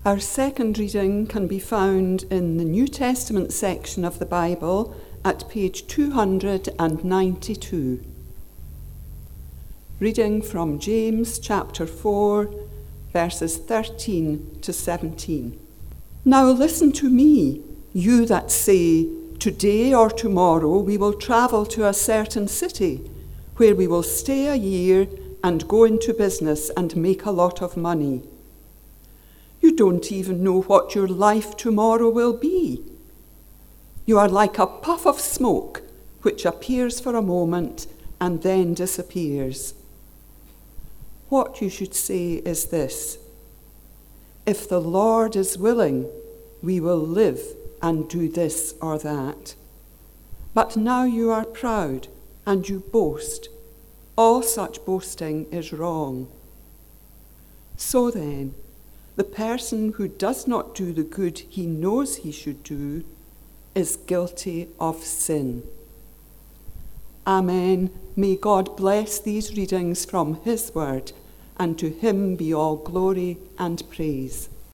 Our second reading can be found in the New Testament section of the Bible at page 292. Reading from James chapter 4, verses 13 to 17. Now listen to me, you that say, today or tomorrow we will travel to a certain city, where we will stay a year and go into business and make a lot of money. You don't even know what your life tomorrow will be. You are like a puff of smoke, which appears for a moment and then disappears. What you should say is this: if the Lord is willing, we will live and do this or that. But now you are proud and you boast. All such boasting is wrong. So then, the person who does not do the good he knows he should do is guilty of sin. Amen. May God bless these readings from his word, and to him be all glory and praise.